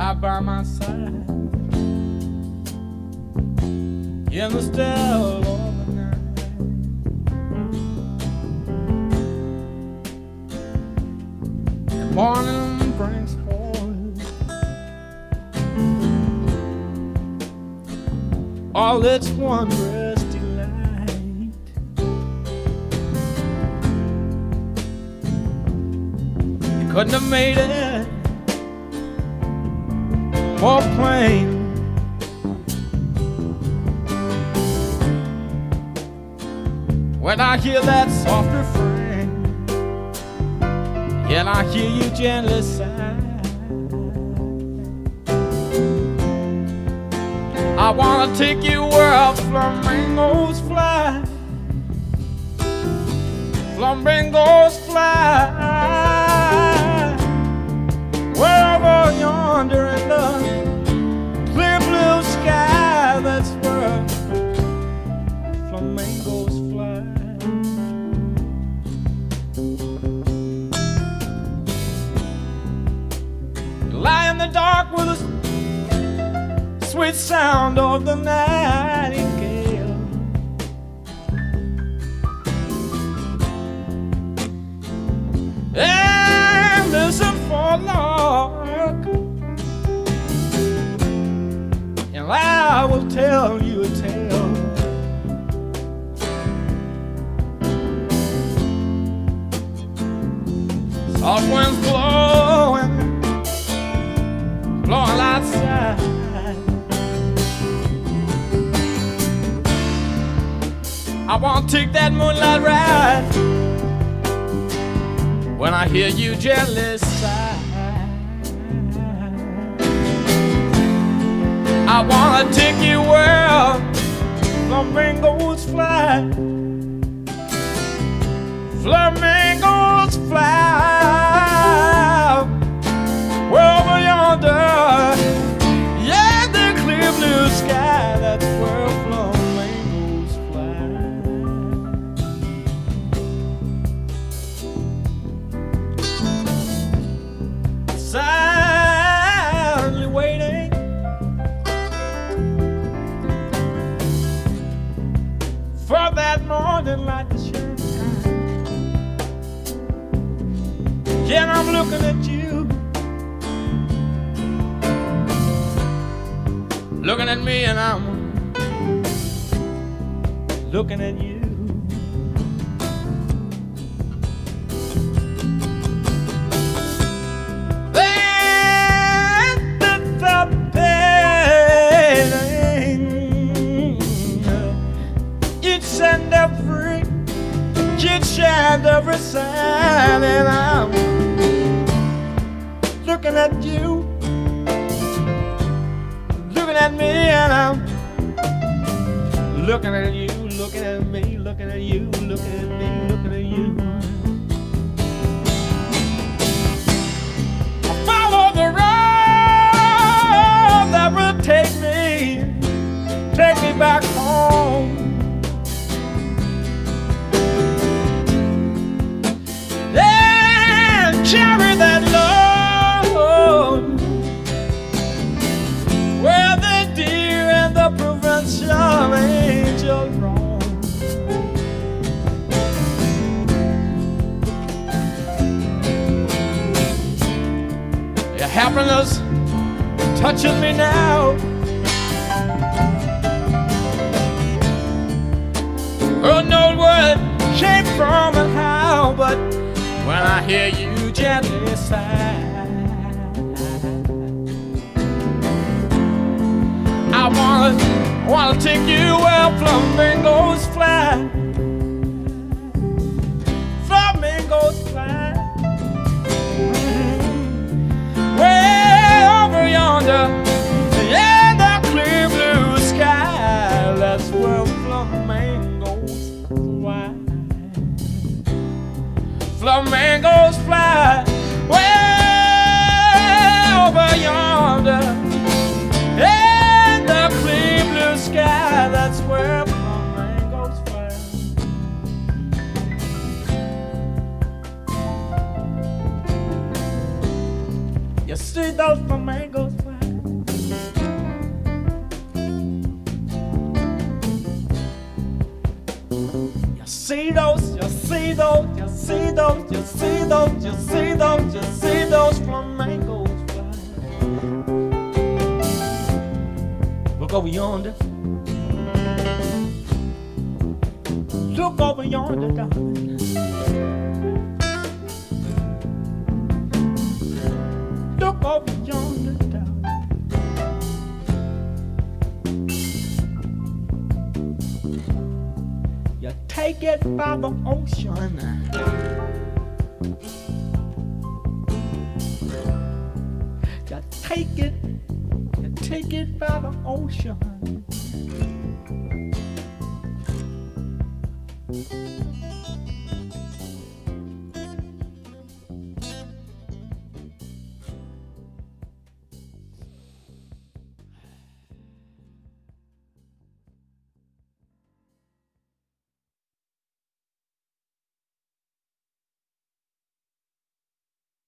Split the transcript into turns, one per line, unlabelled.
right by my side in the still of the night. The morning brings forth all its wondrous delight. You couldn't have made it more plain. When I hear that soft refrain, and I hear you gently sigh, I wanna take you where flamingos fly. Flamingos fly wherever yonder in the clear blue sky. That's where flamingos fly. Lie in the dark with the sweet sound of the nightingale. And listen for lark, and I will tell you a tale. Soft winds blowing, blowing outside. I wanna take that moonlight ride when I hear you gently sigh. I wanna take you where flamingos fly. Flamingos fly wherever yonder, yeah, the clear blue sky. That's where flamingos fly. Silently waiting for that morning light to shine. Yeah, I'm looking at you, looking at me, and I'm looking at you. Each and every sign, and I'm looking at you, looking at me, and I'm looking at you, looking at me, looking at you, looking at me, looking at you. I follow the road that will take me back home. Carry that load where the deer and the provincial angels roam. Your happiness touches me now. Who knows where it came from and how, but when I hear you gently sigh, I wanna take you where flamingos fly. Flamingos fly way over yonder, in the clear blue sky. That's where flamingos fly. Flamingos fly way over yonder, in the clear blue sky. That's where flamingos fly. You see those flamingos fly. see those, you see those, you see those, you see those, you see those, you see those flamingos fly. Look over yonder. Look over yonder, darling. Look over yonder, darling. You take it by the ocean. You take it by the ocean.